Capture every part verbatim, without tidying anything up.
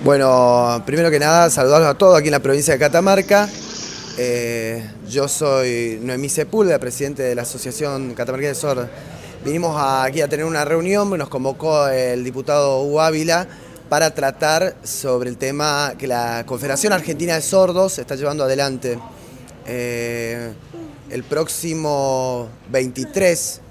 Bueno, primero que nada, saludarlos a todos aquí en la provincia de Catamarca. Eh, yo soy Noemí Sepúlveda, presidente de la Asociación Catamarqueña de Sordos. Vinimos a- aquí a tener una reunión, nos convocó el diputado Hugo Ávila para tratar sobre el tema que la Confederación Argentina de Sordos está llevando adelante. Eh, el próximo veintitrés,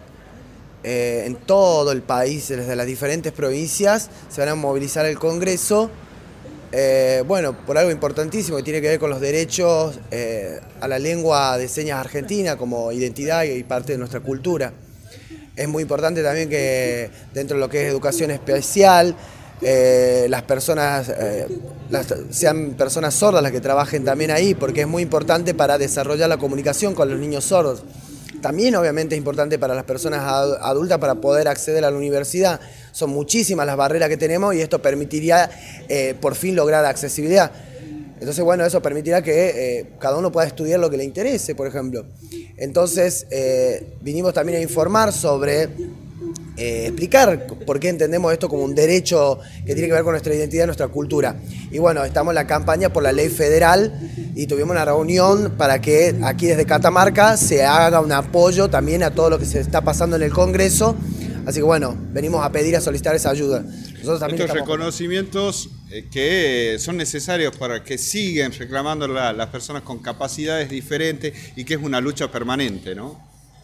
eh, en todo el país, desde las diferentes provincias, se van a movilizar el Congreso. Eh, bueno, por algo importantísimo que tiene que ver con los derechos eh, a la lengua de señas argentina como identidad y parte de nuestra cultura. Es muy importante también que dentro de lo que es educación especial, eh, las personas, eh, las, sean personas sordas las que trabajen también ahí, porque es muy importante para desarrollar la comunicación con los niños sordos. También obviamente es importante para las personas adultas para poder acceder a la universidad. Son muchísimas las barreras que tenemos y esto permitiría eh, por fin lograr accesibilidad. Entonces, bueno, eso permitirá que eh, cada uno pueda estudiar lo que le interese, por ejemplo. Entonces, eh, vinimos también a informar sobre, eh, explicar por qué entendemos esto como un derecho que tiene que ver con nuestra identidad, nuestra cultura. Y bueno, estamos en la campaña por la ley federal y tuvimos una reunión para que aquí desde Catamarca se haga un apoyo también a todo lo que se está pasando en el Congreso. Así que bueno, venimos a pedir, a solicitar esa ayuda. Nosotros también Estos estamos... reconocimientos eh, que son necesarios para que sigan reclamando la, las personas con capacidades diferentes y que es una lucha permanente, ¿no?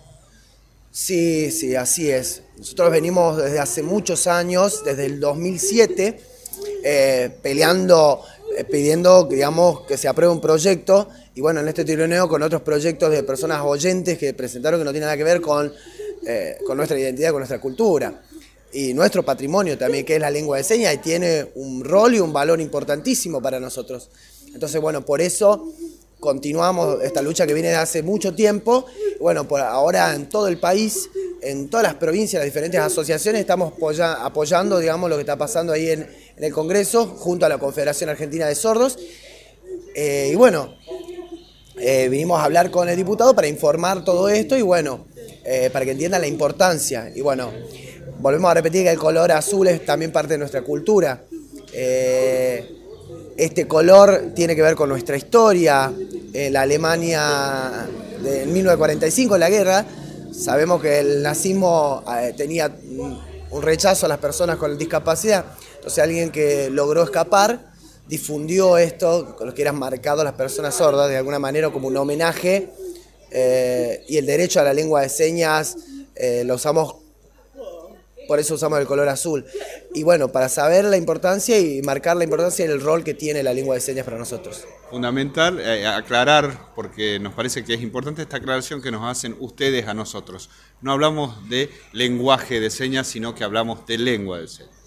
Sí, sí, así es. Nosotros venimos desde hace muchos años, desde el dos mil siete, eh, peleando, eh, pidiendo, digamos, que se apruebe un proyecto. Y bueno, en este tironeo con otros proyectos de personas oyentes que presentaron que no tienen nada que ver con, eh, con nuestra identidad, con nuestra cultura. Y nuestro patrimonio también, que es la lengua de señas, y tiene un rol y un valor importantísimo para nosotros. Entonces, bueno, por eso continuamos esta lucha que viene de hace mucho tiempo. Bueno, por ahora en todo el país, en todas las provincias, las diferentes asociaciones, estamos apoya, apoyando, digamos, lo que está pasando ahí en, en el Congreso, junto a la Confederación Argentina de Sordos. Eh, y bueno, eh, vinimos a hablar con el diputado para informar todo esto y bueno, eh, para que entiendan la importancia. Y bueno, volvemos a repetir que el color azul es también parte de nuestra cultura. Eh, Este color tiene que ver con nuestra historia. En la Alemania de mil novecientos cuarenta y cinco, la guerra, sabemos que el nazismo eh, tenía un rechazo a las personas con discapacidad. Entonces alguien que logró escapar difundió esto, con lo que eran marcados las personas sordas, de alguna manera como un homenaje. Eh, y el derecho a la lengua de señas eh, lo usamos, por eso usamos el color azul. Y bueno, para saber la importancia y marcar la importancia y el rol que tiene la lengua de señas para nosotros. Fundamental eh, aclarar, porque nos parece que es importante esta aclaración que nos hacen ustedes a nosotros. No hablamos de lenguaje de señas, sino que hablamos de lengua de señas.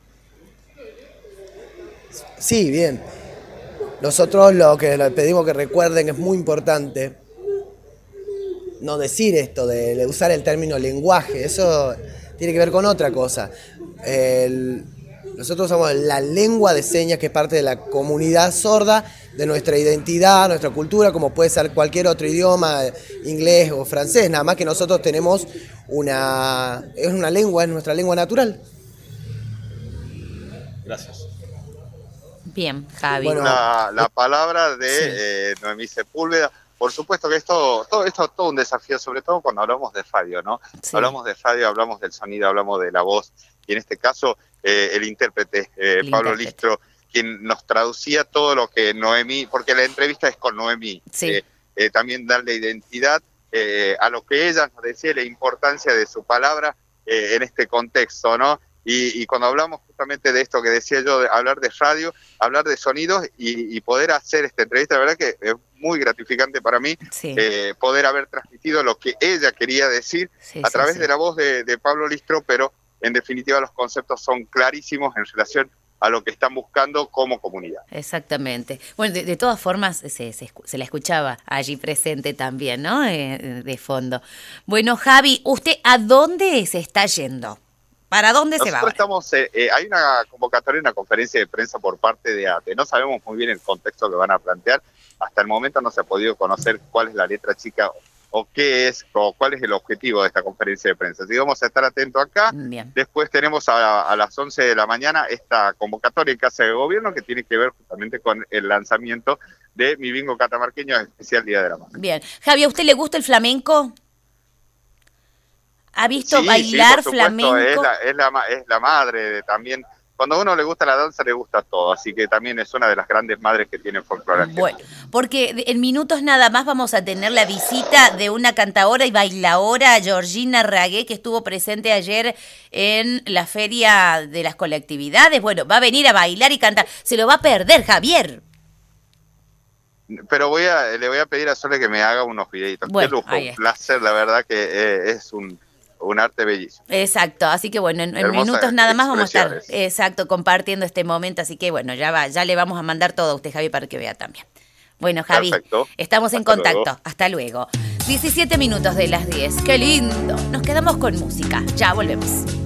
Sí, bien. Nosotros lo que les pedimos que recuerden es muy importante no decir esto de, de usar el término lenguaje. Eso tiene que ver con otra cosa. El, nosotros usamos la lengua de señas, que es parte de la comunidad sorda, de nuestra identidad, nuestra cultura, como puede ser cualquier otro idioma, inglés o francés, nada más que nosotros tenemos una, es una lengua, es nuestra lengua natural. Gracias. Bien, Javi. Bueno, la, la palabra de sí. eh, Noemí Sepúlveda. Por supuesto que esto, todo esto es todo un desafío, sobre todo cuando hablamos de radio, ¿no? Sí. Hablamos de radio, hablamos del sonido, hablamos de la voz, y en este caso eh, el intérprete, eh, el Pablo intérprete. Listro, quien nos traducía todo lo que Noemí, porque la entrevista es con Noemí, sí. eh, eh, también darle identidad eh, a lo que ella nos decía, la importancia de su palabra eh, en este contexto, ¿no? Y, y cuando hablamos justamente de esto que decía yo, de hablar de radio, hablar de sonidos y, y poder hacer esta entrevista, la verdad que es muy gratificante para mí sí. eh, poder haber transmitido lo que ella quería decir sí, a través sí, sí. de la voz de, de Pablo Listro, pero en definitiva los conceptos son clarísimos en relación a lo que están buscando como comunidad. Exactamente. Bueno, de, de todas formas se, se, se la escuchaba allí presente también, ¿no? Eh, de fondo. Bueno, Javi, ¿usted a dónde se está yendo? ¿Para dónde Nosotros se va ahora? Estamos, eh, eh, hay una convocatoria, una conferencia de prensa por parte de A T E. No sabemos muy bien el contexto que van a plantear. Hasta el momento no se ha podido conocer cuál es la letra chica o qué es, o cuál es el objetivo de esta conferencia de prensa. Así que vamos a estar atentos acá. Bien. Después tenemos a, a las once de la mañana esta convocatoria en Casa de Gobierno que tiene que ver justamente con el lanzamiento de Mi Bingo Catamarqueño Especial Día de la Madre. Bien. Javi, ¿a usted le gusta el flamenco? ¿Ha visto Sí, bailar sí, por supuesto, flamenco? Es la, es, la, es la madre de, también. Cuando a uno le gusta la danza, le gusta todo. Así que también es una de las grandes madres que tiene el folclore argentino. Bueno, porque en minutos nada más vamos a tener la visita de una cantaora y bailaora, Georgina Ragué, que estuvo presente ayer en la Feria de las Colectividades. Bueno, va a venir a bailar y cantar. Se lo va a perder, Javier. Pero voy a, le voy a pedir a Sole que me haga unos videitos. Bueno, Qué lujo, ahí un está. placer, la verdad que eh, es un, un arte bellísimo. Exacto, así que bueno, en, en Hermosas minutos nada más vamos a estar, expresiones. exacto, compartiendo este momento, así que bueno, ya va, ya le vamos a mandar todo a usted, Javi, para que vea también. Bueno, Javi, Perfecto. estamos en Hasta contacto. luego. Hasta luego. diecisiete minutos de las diez. Qué lindo. Nos quedamos con música. Ya volvemos.